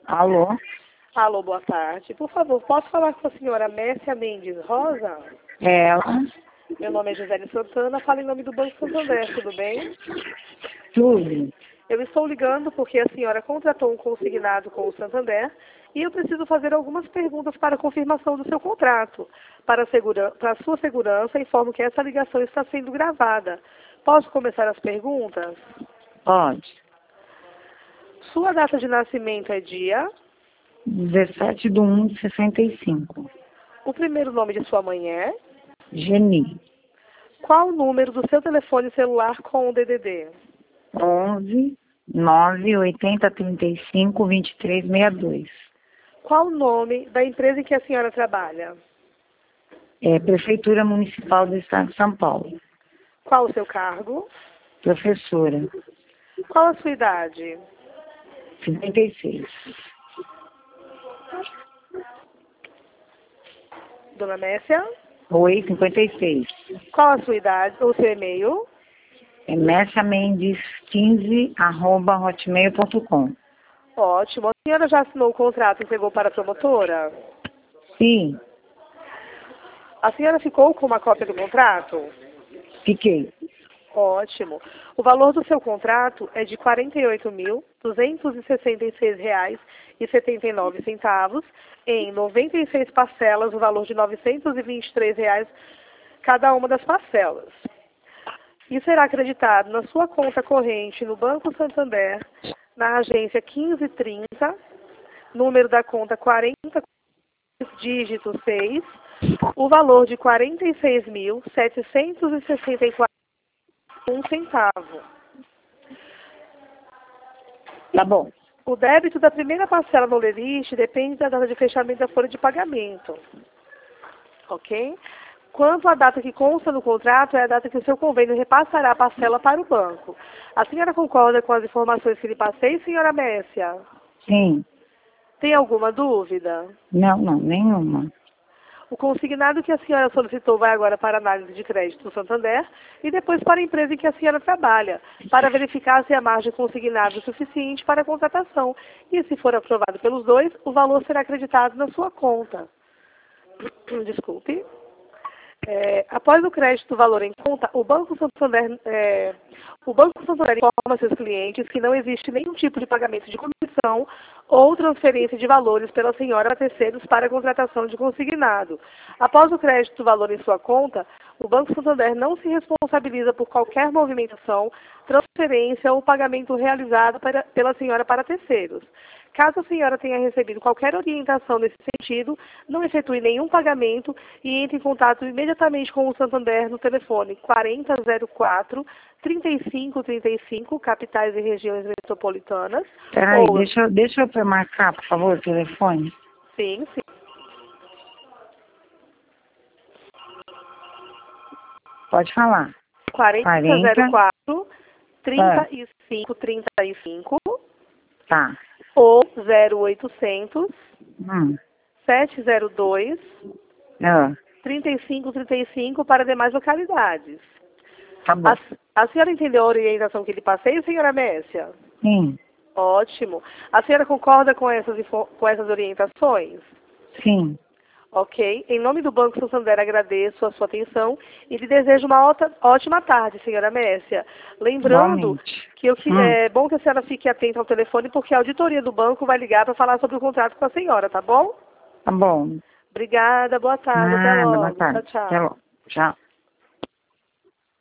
Alô? Alô, boa tarde. Por favor, posso falar com a senhora Mércia Mendes Rosa? Ela? Meu nome é Gisele Santana, falo em nome do Banco Santander, tudo bem? Tudo. Eu estou ligando porque a senhora contratou um consignado com o Santander e eu preciso fazer algumas perguntas para confirmação do seu contrato. Para a sua segurança, informo que essa ligação está sendo gravada. Posso começar as perguntas? Pode. Sua data de nascimento é dia? 17/1/65. O primeiro nome de sua mãe é? Geni. Qual o número do seu telefone celular com o DDD? 11 9 80 35 2362. Qual o nome da empresa em que a senhora trabalha? Prefeitura Municipal do Estado de São Paulo. Qual o seu cargo? Professora. Qual a sua idade? 56. Dona Mércia? Oi, 56. Qual a sua idade? O seu e-mail? É messiamendes15@hotmail.com. Ótimo. A senhora já assinou o contrato e entregou para a promotora? Sim, A senhora ficou com uma cópia do contrato? fiquei. Ótimo. O valor do seu contrato é de R$ 48.266,79 em 96 parcelas, o valor de R$ 923 cada uma das parcelas. E será acreditado na sua conta corrente no Banco Santander, na agência 1530, número da conta 40, dígito 6, o valor de R$ 46.764,01. Tá bom. O débito da primeira parcela no Leriste depende da data de fechamento da folha de pagamento. Ok? Quanto à data que consta no contrato, é a data que o seu convênio repassará a parcela para o banco. A senhora concorda com as informações que lhe passei, senhora Mércia? Sim. Tem alguma dúvida? Não, nenhuma. O consignado que a senhora solicitou vai agora para a análise de crédito do Santander e depois para a empresa em que a senhora trabalha, para verificar se a margem consignada é suficiente para a contratação. E se for aprovado pelos dois, o valor será acreditado na sua conta. Desculpe. Após o crédito do valor em conta, o Banco Santander informa seus clientes que não existe nenhum tipo de pagamento de comissão ou transferência de valores pela senhora a terceiros para a contratação de consignado. Após o crédito do valor em sua conta, o Banco Santander não se responsabiliza por qualquer movimentação, transferência ou pagamento realizado pela senhora para terceiros. Caso a senhora tenha recebido qualquer orientação nesse sentido, não efetue nenhum pagamento e entre em contato imediatamente com o Santander no telefone 4004-3535, capitais e regiões metropolitanas. Peraí, deixa eu marcar, por favor, o telefone. Sim. Pode falar. 4004-3535. Tá. Ou 0800 702 3535 para demais localidades. Tá bom. A senhora entendeu a orientação que lhe passei, senhora Mércia? Sim. Ótimo. A senhora concorda com essas orientações? Sim. Ok. Em nome do Banco Santander, agradeço a sua atenção e lhe desejo uma ótima tarde, senhora Mércia. Lembrando que é bom que a senhora fique atenta ao telefone, porque a auditoria do banco vai ligar para falar sobre o contrato com a senhora, tá bom? Tá bom. Obrigada, boa tarde, até logo. Boa tarde. Tchau, tchau. Até logo. Tchau.